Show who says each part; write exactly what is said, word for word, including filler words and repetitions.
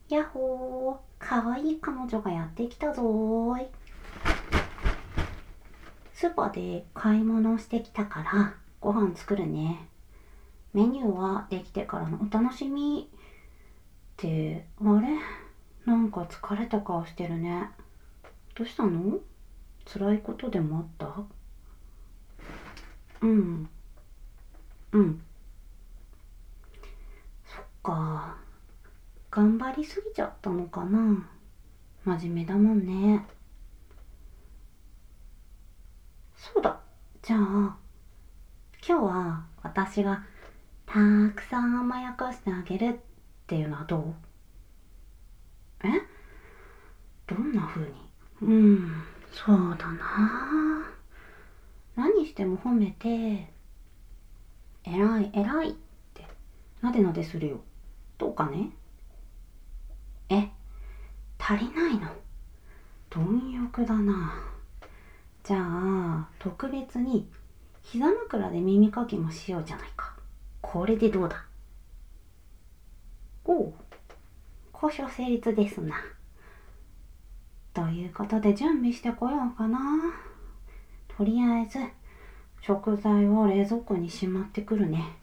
Speaker 1: やっほー、かわいい彼女がやってきたぞーい。スーパーで買い物してきたからご飯作るね。メニューはできてからのお楽しみ。って、あれ、なんか疲れた顔してるね。どうしたの？辛いことでもあった？うん、うん。そっか。頑張りすぎちゃったのかな。真面目だもんね。そうだ。じゃあ、今日は私がたくさん甘やかしてあげるっていうのはどう？え？どんな風に？うん、そうだな。何しても褒めて、偉い偉いってなでなでするよ。どうかね？え、足りないの？貪欲だな。じゃあ、特別に膝枕で耳かきもしようじゃないか。これでどうだ？おう、交渉成立ですな。ということで準備してこようかな。とりあえず食材を冷蔵庫にしまってくるね。